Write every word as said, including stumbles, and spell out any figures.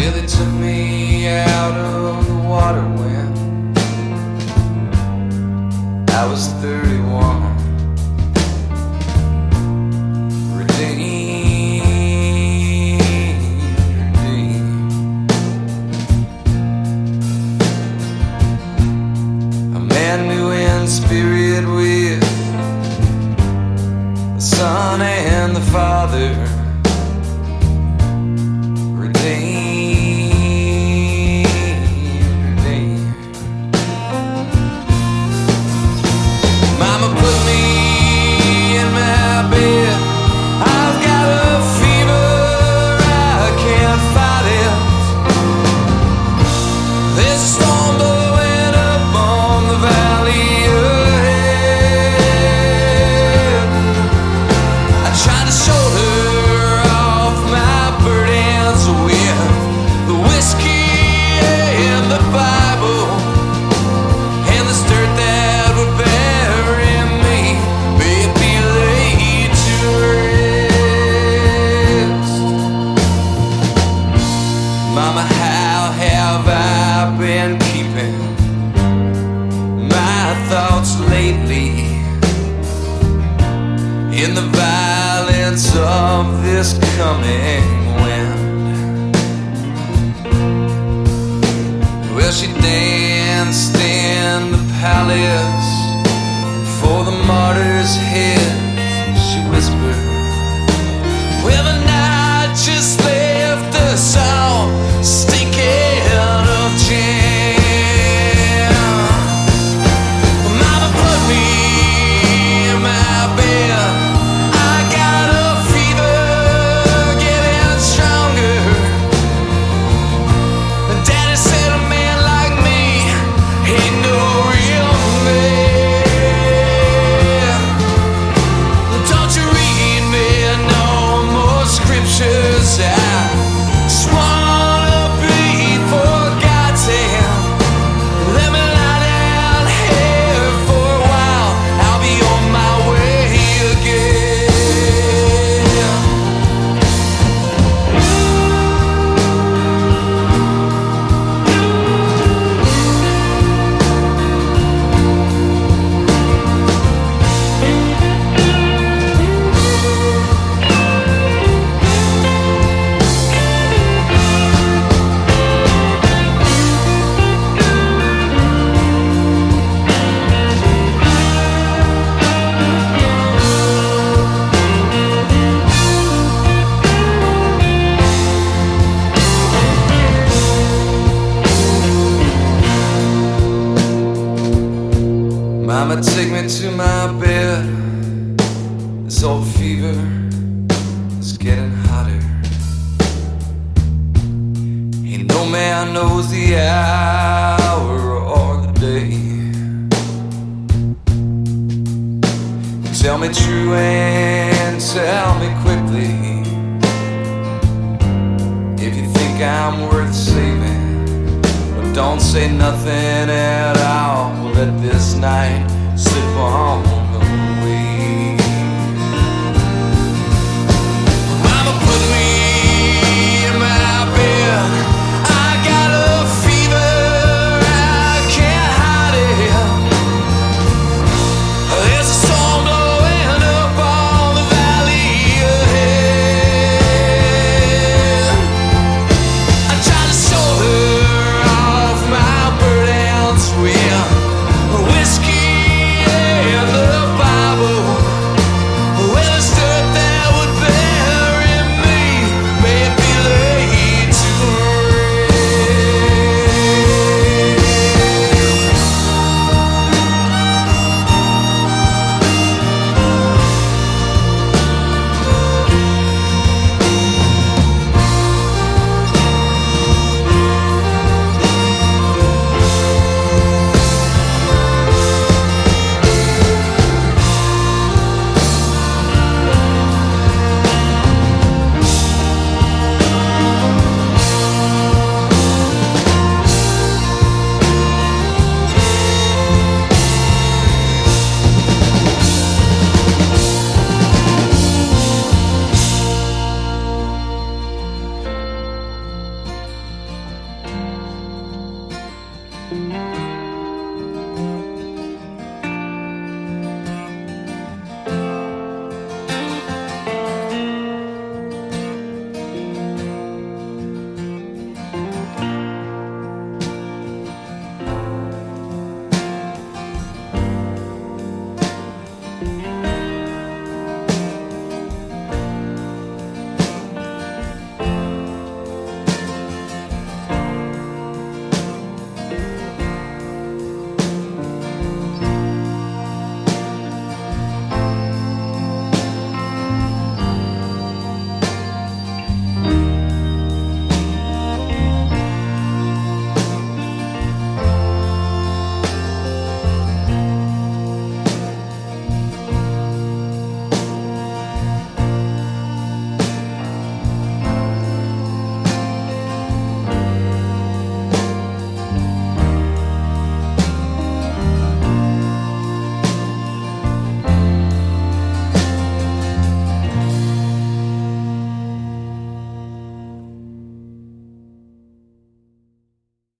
Yeah, they took me out of the water when I was thirty-one. Redeemed, redeemed. A man new in spirit with the Son and the Father. Mama, how have I been keeping my thoughts lately in the violence of this coming wind? Well, she danced in the palace for the martyr's head. She whispered, well, the night just left us all stinking of jam. Mama put me in my bed. I got a fever getting stronger. Daddy said a man like me ain't no real man. Don't you read me no more scriptures. I just wanna breathe for God's hand. Let me lie down here for a while. I'll be on my way again. Mama, take me to my bed. This old fever is getting hotter. Ain't no man knows the hour or the day. Tell me true and tell me quickly if you think I'm worth saving. But don't say nothing at all. We'll let this night slip on